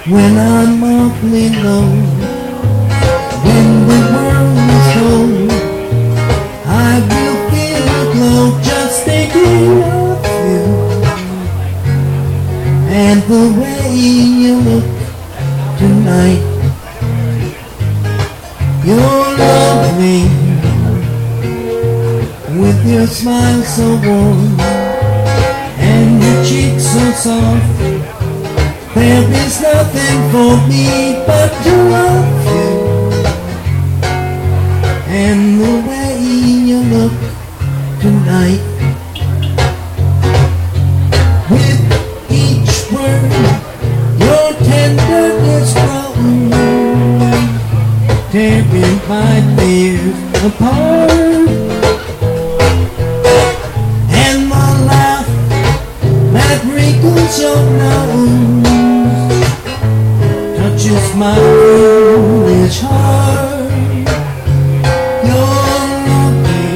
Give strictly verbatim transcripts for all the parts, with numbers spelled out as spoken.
when I'm awfully low, when the world is cold, I will feel a glow just thinking of you, and the way you look tonight. You're lovely, with your smile so warm, and your cheeks so soft. There is nothing for me but to love you, and the way you look tonight. With each word, your tenderness grows, tearing my fears apart, and my laugh that wrinkles your nose touches my foolish heart. You're lovely,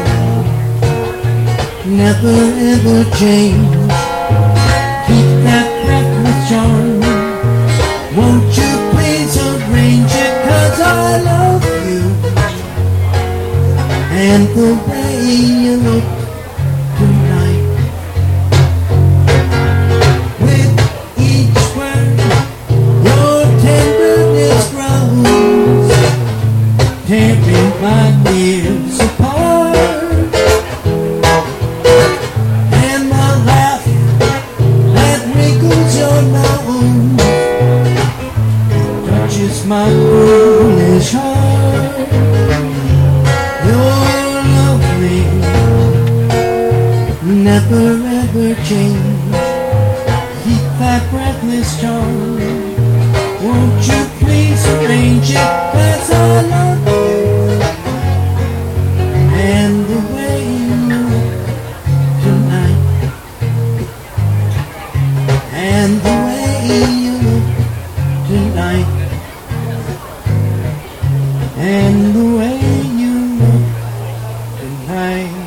never ever change. Keep that breathless charm. Won't you please arrange it, 'cause I love you, and the way you look tonight. With each word, your tenderness grows, tearing my fears apart, and my laugh that wrinkles your nose touches my foolish heart. You're lovely, never ever change. Keep that breathless charm. Won't you please arrange it, 'cause I love you, and the way you look tonight, and the way you look tonight, and the way you look tonight.